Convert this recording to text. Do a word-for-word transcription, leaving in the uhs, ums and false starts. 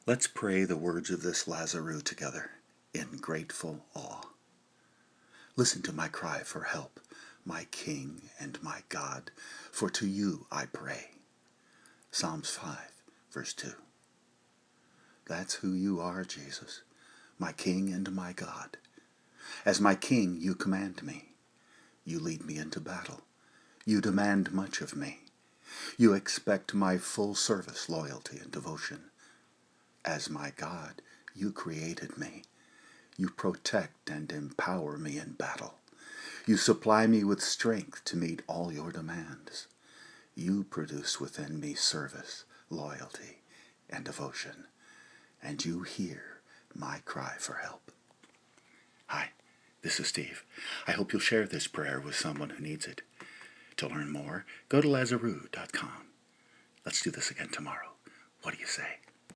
Let's pray the words of this Lazarus together in grateful awe. Listen to my cry for help, my King and my God, for to you I pray. Psalms five, verse two. That's who you are, Jesus, my King and my God. As my King, you command me. You lead me into battle. You demand much of me. You expect my full service, loyalty, and devotion. As my God, you created me. You protect and empower me in battle. You supply me with strength to meet all your demands. You produce within me service, loyalty, and devotion. And you hear my cry for help. Hi, this is Steve. I hope you'll share this prayer with someone who needs it. To learn more, go to lazarus dot com. Let's do this again tomorrow. What do you say?